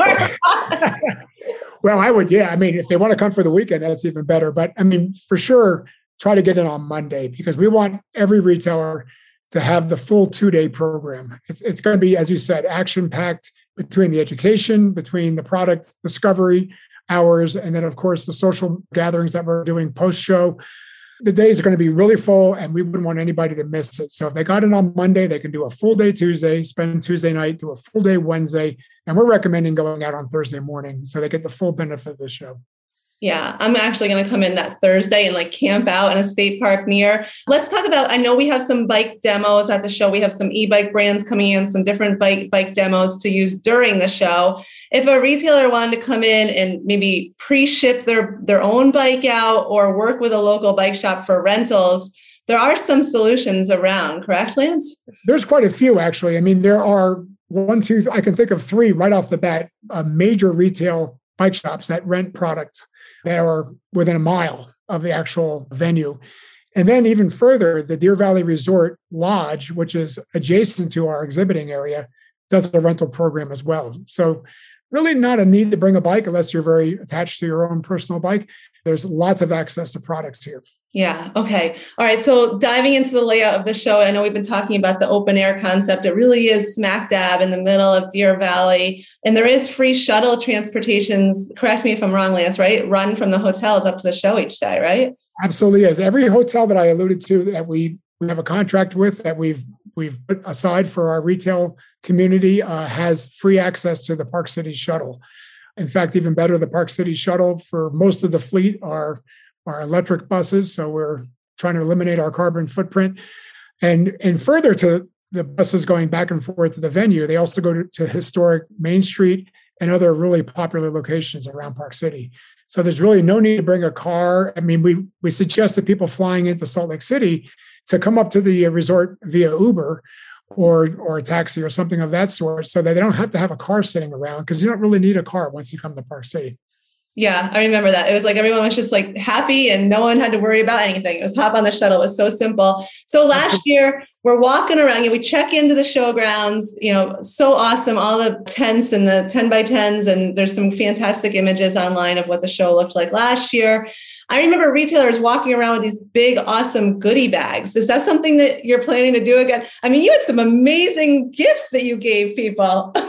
Well, I would, yeah. I mean, if they want to come for the weekend, that's even better. But I mean, for sure, try to get in on Monday, because we want every retailer to have the full two-day program. It's, it's going to be, as you said, action-packed between the education, between the product discovery hours, and then, of course, the social gatherings that we're doing post-show. The days are going to be really full, and we wouldn't want anybody to miss it. So if they got in on Monday, they can do a full day Tuesday, spend Tuesday night, do a full day Wednesday, and we're recommending going out on Thursday morning so they get the full benefit of the show. Yeah, I'm actually going to come in that Thursday and like camp out in a state park near. Let's talk about, I know we have some bike demos at the show. We have some e-bike brands coming in, some different bike bike demos to use during the show. If a retailer wanted to come in and maybe pre-ship their, their own bike out or work with a local bike shop for rentals, there are some solutions around, correct, Lance? There's quite a few, actually. I mean, there are one, two, I can think of three right off the bat, uh, major retail bike shops that rent product that are within a mile of the actual venue. And then even further, the Deer Valley Resort Lodge, which is adjacent to our exhibiting area, does a rental program as well. So really not a need to bring a bike unless you're very attached to your own personal bike. There's lots of access to products here. Yeah. Okay. All right. So diving into the layout of the show, I know we've been talking about the open air concept. It really is smack dab in the middle of Deer Valley. And there is free shuttle transportations. Correct me if I'm wrong, Lance, right? Run from the hotels up to the show each day, right? Absolutely is. Every hotel that I alluded to that we, we have a contract with, that we've we've put aside for our retail community, uh, has free access to the Park City shuttle. In fact, even better, the Park City shuttle for most of the fleet are our electric buses. So we're trying to eliminate our carbon footprint. And, and further to the buses going back and forth to the venue, they also go to, to historic Main Street and other really popular locations around Park City. So there's really no need to bring a car. I mean, we we suggest that people flying into Salt Lake City to come up to the resort via Uber or or a taxi or something of that sort, so that they don't have to have a car sitting around, because you don't really need a car once you come to Park City. Yeah, I remember that. It was like everyone was just like happy and no one had to worry about anything. It was hop on the shuttle. It was so simple. So last year we're walking around and we check into the showgrounds, you know, so awesome. All the tents and the ten by tens. And there's some fantastic images online of what the show looked like last year. I remember retailers walking around with these big, awesome goodie bags. Is that something that you're planning to do again? I mean, you had some amazing gifts that you gave people.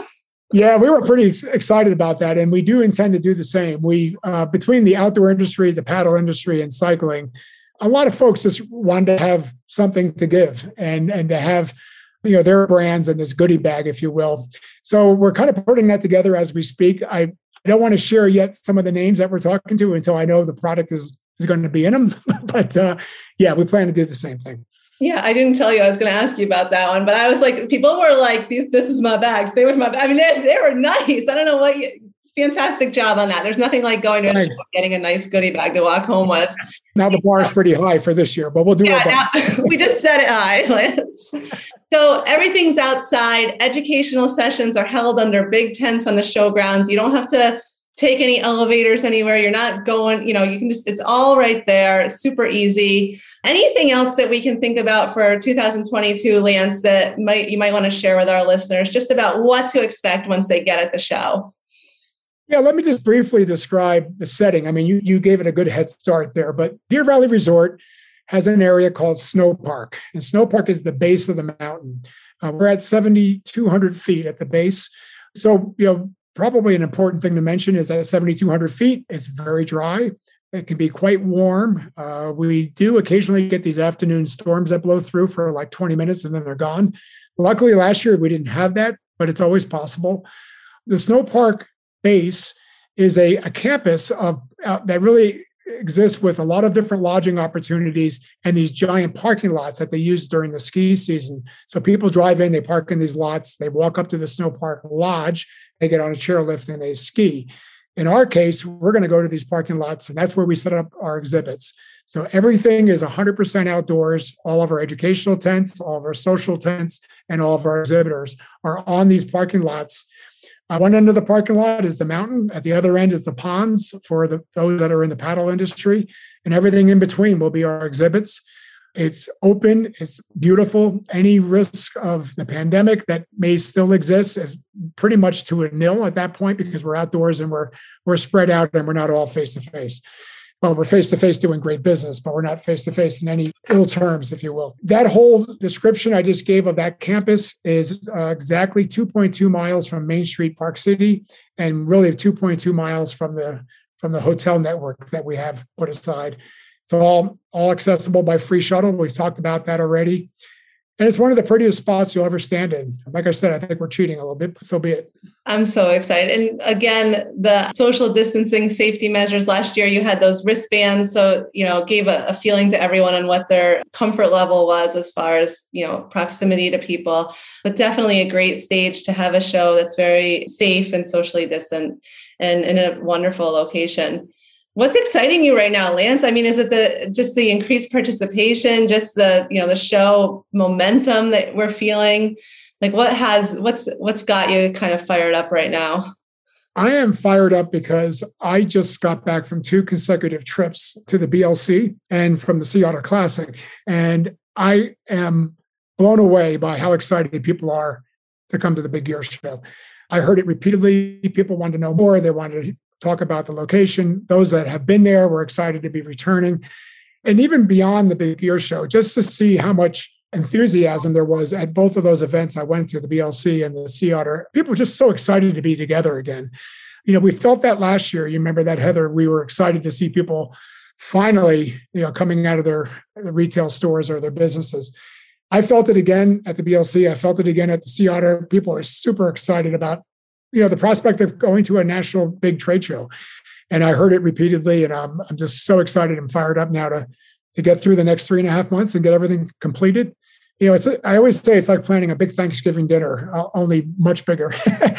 Yeah, we were pretty ex- excited about that. And we do intend to do the same. We, uh, between the outdoor industry, the paddle industry, and cycling, a lot of folks just wanted to have something to give and, and to have, you know, their brands in this goodie bag, if you will. So we're kind of putting that together as we speak. I, I don't want to share yet some of the names that we're talking to until I know the product is, is going to be in them. But uh, yeah, we plan to do the same thing. Yeah, I didn't tell you I was going to ask you about that one, but I was like, people were like, "These, this is my bag. Stay with my bag." I mean, they, they were nice. I don't know what you, fantastic job on that. There's nothing like going to a show, getting a nice goodie bag to walk home with. Now the bar is pretty high for this year, but we'll do yeah, it. Now, we just set it high, Lance. So everything's outside. Educational sessions are held under big tents on the showgrounds. You don't have to take any elevators anywhere. You're not going, you know, you can just, it's all right there. It's super easy. Anything else that we can think about for two thousand twenty-two, Lance, that might you might want to share with our listeners just about what to expect once they get at the show? Yeah, let me just briefly describe the setting. I mean, you, you gave it a good head start there, but Deer Valley Resort has an area called Snow Park. And Snow Park is the base of the mountain. Uh, we're at seven thousand two hundred feet at the base. So, you know, probably an important thing to mention is that seven thousand two hundred feet is very dry. It can be quite warm. Uh, we do occasionally get these afternoon storms that blow through for like twenty minutes and then they're gone. Luckily, last year we didn't have that, but it's always possible. The Snow Park base is a, a campus of uh, that really exists with a lot of different lodging opportunities and these giant parking lots that they use during the ski season. So people drive in, they park in these lots, they walk up to the Snow Park Lodge, they get on a chairlift and they ski. In our case, we're going to go to these parking lots, and that's where we set up our exhibits. So everything is one hundred percent outdoors. All of our educational tents, all of our social tents, and all of our exhibitors are on these parking lots. At one end of the parking lot is the mountain. At the other end is the ponds for the, those that are in the paddle industry. And everything in between will be our exhibits. It's open. It's beautiful. Any risk of the pandemic that may still exist is pretty much to a nil at that point because we're outdoors and we're we're spread out and we're not all face to face. Well, we're face to face doing great business, but we're not face to face in any ill terms, if you will. That whole description I just gave of that campus is uh, exactly two point two miles from Main Street, Park City, and really two point two miles from the from the hotel network that we have put aside. It's all, all accessible by free shuttle. We've talked about that already. And it's one of the prettiest spots you'll ever stand in. Like I said, I think we're cheating a little bit, but so be it. I'm so excited. And again, the social distancing safety measures last year, you had those wristbands. So, you know, gave a, a feeling to everyone on what their comfort level was as far as, you know, proximity to people. But definitely a great stage to have a show that's very safe and socially distant and in a wonderful location. What's exciting you right now, Lance? I mean, is it the just the increased participation, just the, you know, the show momentum that we're feeling? Like what has what's what's got you kind of fired up right now? I am fired up because I just got back from two consecutive trips to the B L C and from the Sea Otter Classic. And I am blown away by how excited people are to come to the Big Gear Show. I heard it repeatedly. People wanted to know more. They wanted to talk about the location. Those that have been there were excited to be returning. And even beyond the Big Gear Show, just to see how much enthusiasm there was at both of those events I went to, the B L C and the Sea Otter. People were just so excited to be together again. You know, we felt that last year. You remember that, Heather? We were excited to see people finally, you know, coming out of their, their retail stores or their businesses. I felt it again at the B L C. I felt it again at the Sea Otter. People are super excited about, you know, the prospect of going to a national big trade show. And I heard it repeatedly, and I'm, I'm just so excited and fired up now to, to get through the next three and a half months and get everything completed. You know, it's, I always say it's like planning a big Thanksgiving dinner, uh, only much bigger.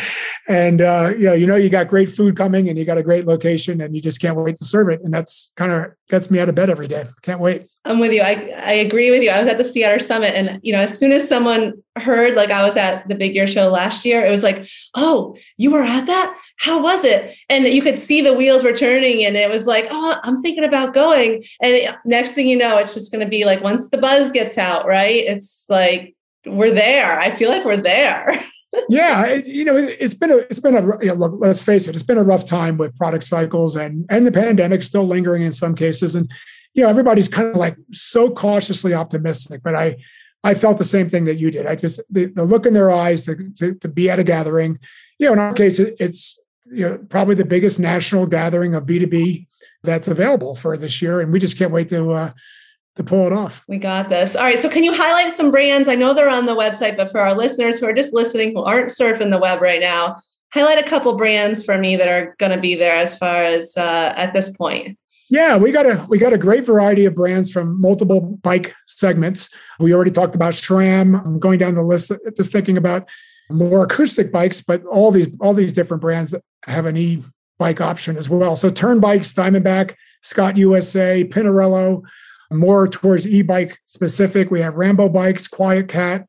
and, uh, you know, you know, you got great food coming and you got a great location and you just can't wait to serve it. And that's kind of gets me out of bed every day. Can't wait. I'm with you. I, I agree with you. I was at the Sea Otter Summit, and, you know, as soon as someone heard, like I was at the Big Gear Show last year, it was like, oh, you were at that? How was it? And you could see the wheels were turning, and it was like, oh, I'm thinking about going. And next thing you know, it's just going to be like, once the buzz gets out, right? It's like, we're there. I feel like we're there. Yeah, it, you know, it, it's been a, it's been a, you know, look, let's face it, it's been a rough time with product cycles and and the pandemic still lingering in some cases. And, you know, everybody's kind of like so cautiously optimistic, but I, I felt the same thing that you did. I just, the, the look in their eyes to, to, to be at a gathering, you know, in our case, it, it's you know probably the biggest national gathering of B two B that's available for this year, and we just can't wait to uh, to pull it off. We got this. All right. So can you highlight some brands? I know they're on the website, but for our listeners who are just listening, who aren't surfing the web right now, highlight a couple brands for me that are going to be there as far as uh, at this point. Yeah, we got a we got a great variety of brands from multiple bike segments. We already talked about SRAM. I'm going down the list, just thinking about more acoustic bikes, but all these all these different brands have an e-bike option as well. So Turn Bikes, Diamondback, Scott U S A, Pinarello, more towards e-bike specific. We have Rambo Bikes, Quiet Cat,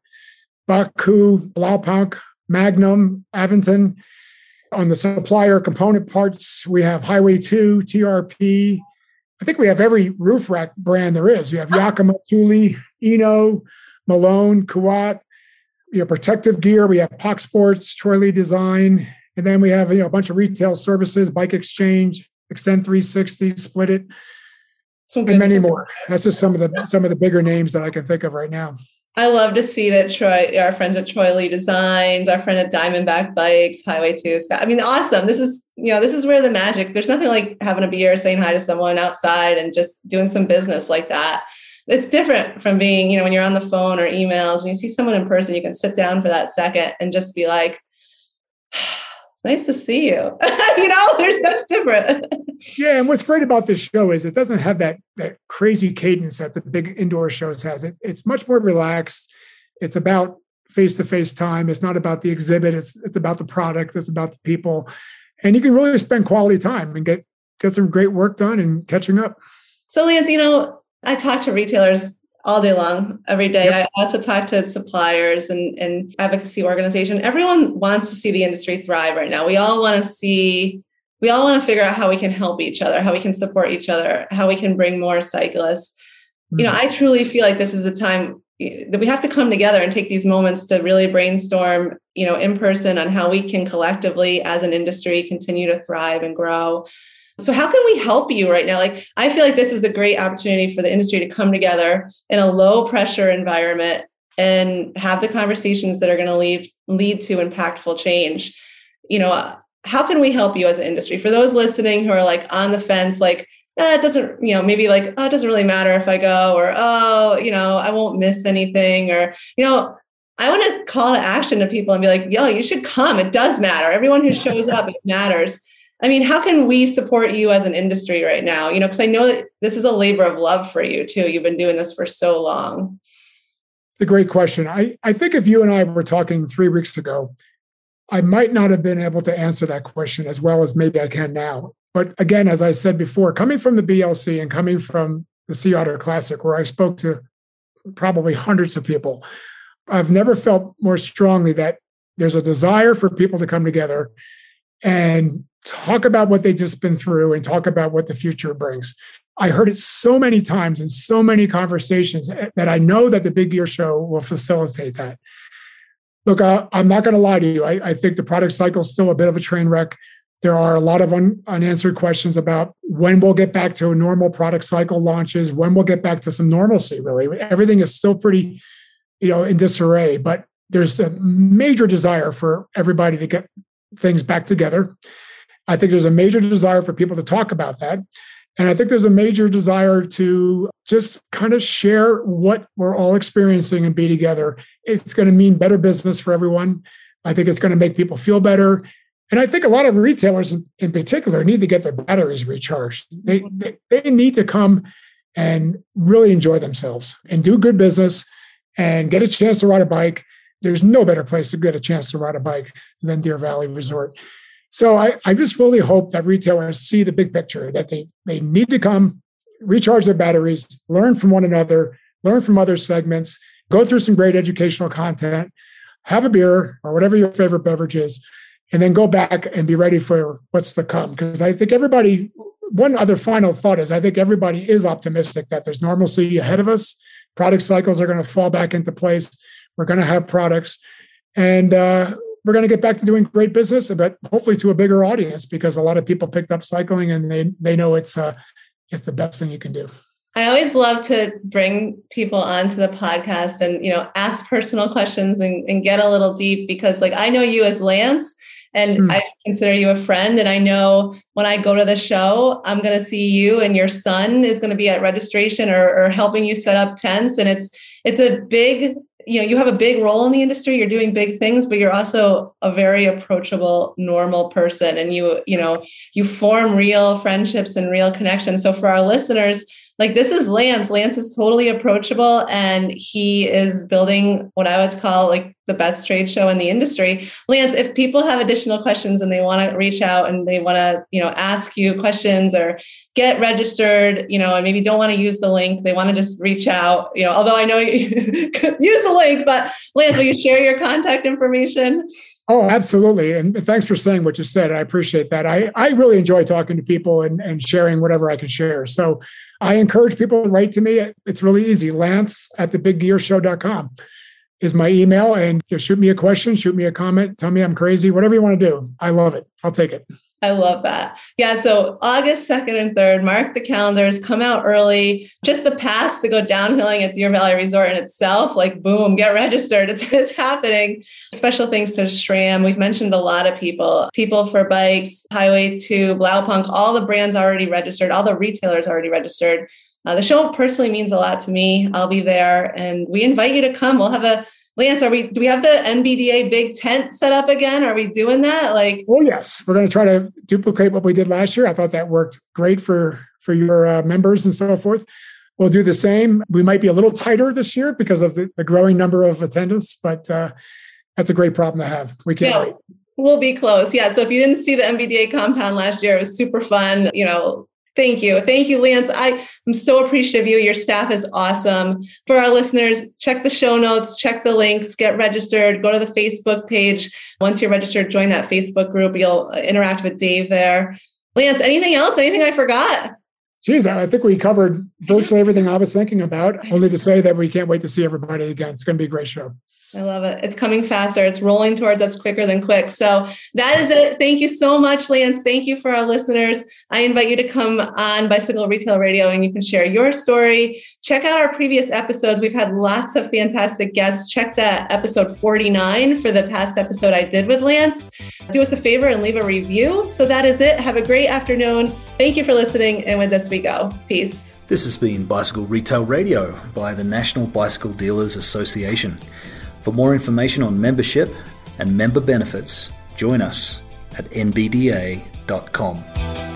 Baku, Blaupunk, Magnum, Aventon. On the supplier component parts, we have Highway two, T R P. I think we have every roof rack brand there is. You have Yakima, Thule, Eno, Malone, Kuat. You know, protective gear. We have P O C Sports, Troy Lee Design. And then we have, you know, a bunch of retail services, Bike Exchange, Extend three sixty, Split It, and many more. That's just some of the some of the bigger names that I can think of right now. I love to see that Troy, our friends at Troy Lee Designs, our friend at Diamondback Bikes, Highway two, Scott. I mean, awesome. This is, you know, this is where the magic, there's nothing like having a beer, saying hi to someone outside and just doing some business like that. It's different from being, you know, when you're on the phone or emails, when you see someone in person, you can sit down for that second and just be like, it's nice to see you. You know, there's that's different. Yeah. And what's great about this show is it doesn't have that that crazy cadence that the big indoor shows has. It, it's much more relaxed. It's about face-to-face time. It's not about the exhibit. It's it's about the product. It's about the people. And you can really spend quality time and get, get some great work done and catching up. So Lance, you know, I talk to retailers all day long, every day. Yep. I also talk to suppliers and, and advocacy organization. Everyone wants to see the industry thrive right now. We all want to see, we all want to figure out how we can help each other, how we can support each other, how we can bring more cyclists. Mm-hmm. You know, I truly feel like this is a time that we have to come together and take these moments to really brainstorm, you know, in person on how we can collectively as an industry continue to thrive and grow. So how can we help you right now? Like, I feel like this is a great opportunity for the industry to come together in a low pressure environment and have the conversations that are going to lead, lead to impactful change. You know, how can we help you as an industry? For those listening who are like on the fence, like, eh, it doesn't, you know, maybe like, oh, it doesn't really matter if I go, or, oh, you know, I won't miss anything, or, you know, I want to call to action to people and be like, yo, you should come. It does matter. Everyone who shows up, it matters. I mean, how can we support you as an industry right now? You know, because I know that this is a labor of love for you too. You've been doing this for so long. It's a great question. I, I think if you and I were talking three weeks ago, I might not have been able to answer that question as well as maybe I can now. But again, as I said before, coming from the B L C and coming from the Sea Otter Classic, where I spoke to probably hundreds of people, I've never felt more strongly that there's a desire for people to come together and talk about what they've just been through and talk about what the future brings. I heard it so many times in so many conversations that I know that the Big Gear Show will facilitate that. Look, I, I'm not going to lie to you. I, I think the product cycle is still a bit of a train wreck. There are a lot of un, unanswered questions about when we'll get back to a normal product cycle launches, when we'll get back to some normalcy, really. Everything is still pretty, you know, in disarray, but there's a major desire for everybody to get things back together. I think there's a major desire for people to talk about that. And I think there's a major desire to just kind of share what we're all experiencing and be together. It's going to mean better business for everyone. I think it's going to make people feel better. And I think a lot of retailers in, in particular need to get their batteries recharged. They, they, they need to come and really enjoy themselves and do good business and get a chance to ride a bike. There's no better place to get a chance to ride a bike than Deer Valley Resort. So I, I just really hope that retailers see the big picture, that they, they need to come, recharge their batteries, learn from one another, learn from other segments, go through some great educational content, have a beer or whatever your favorite beverage is, and then go back and be ready for what's to come. Because I think everybody, one other final thought is I think everybody is optimistic that there's normalcy ahead of us. Product cycles are going to fall back into place. We're going to have products. And, uh, we're going to get back to doing great business, but hopefully to a bigger audience, because a lot of people picked up cycling and they they know it's uh, it's the best thing you can do. I always love to bring people onto the podcast and, you know, ask personal questions and, and get a little deep, because like I know you as Lance, And Mm. I consider you a friend. And I know when I go to the show, I'm going to see you and your son is going to be at registration or, or helping you set up tents. And it's, it's a big, you know, you have a big role in the industry. You're doing big things, but you're also a very approachable, normal person. And you, you know, you form real friendships and real connections. So for our listeners, like this is Lance. Lance is totally approachable and he is building what I would call like the best trade show in the industry. Lance, if people have additional questions and they want to reach out and they want to, you know, ask you questions or get registered, you know, and maybe don't want to use the link, they want to just reach out, you know, although I know you use the link, but Lance, will you share your contact information? Oh, absolutely. And thanks for saying what you said. I appreciate that. I, I really enjoy talking to people and, and sharing whatever I can share. So I encourage people to write to me. It's really easy. Lance at the big gear show dot com is my email. And you know, shoot me a question, shoot me a comment, tell me I'm crazy, whatever you want to do. I love it. I'll take it. I love that. Yeah. So August second and third, mark the calendars, come out early. Just the pass to go downhilling at Deer Valley Resort in itself, like boom, get registered. It's, it's happening. Special thanks to SRAM. We've mentioned a lot of people, People for Bikes, Highway two, Blaupunk, all the brands already registered, all the retailers already registered. Uh, the show personally means a lot to me. I'll be there and we invite you to come. We'll have a Lance, are we, do we have the N B D A big tent set up again? Are we doing that? Like, oh yes, we're going to try to duplicate what we did last year. I thought that worked great for, for your uh, members and so forth. We'll do the same. We might be a little tighter this year because of the, the growing number of attendants, but uh, that's a great problem to have. We can't yeah, wait. We'll be close. Yeah. So if you didn't see the N B D A compound last year, it was super fun. You know, Thank you. Thank you, Lance. I am so appreciative of you. Your staff is awesome. For our listeners, check the show notes, check the links, get registered, go to the Facebook page. Once you're registered, join that Facebook group. You'll interact with Dave there. Lance, anything else? Anything I forgot? Geez, I think we covered virtually everything I was thinking about, only to say that we can't wait to see everybody again. It's going to be a great show. I love it. It's coming faster. It's rolling towards us quicker than quick. So that is it. Thank you so much, Lance. Thank you for our listeners. I invite you to come on Bicycle Retail Radio and you can share your story. Check out our previous episodes. We've had lots of fantastic guests. Check that episode forty-nine for the past episode I did with Lance. Do us a favor and leave a review. So that is it. Have a great afternoon. Thank you for listening. And with this, we go. Peace. This has been Bicycle Retail Radio by the National Bicycle Dealers Association. For more information on membership and member benefits, join us at N B D A dot com.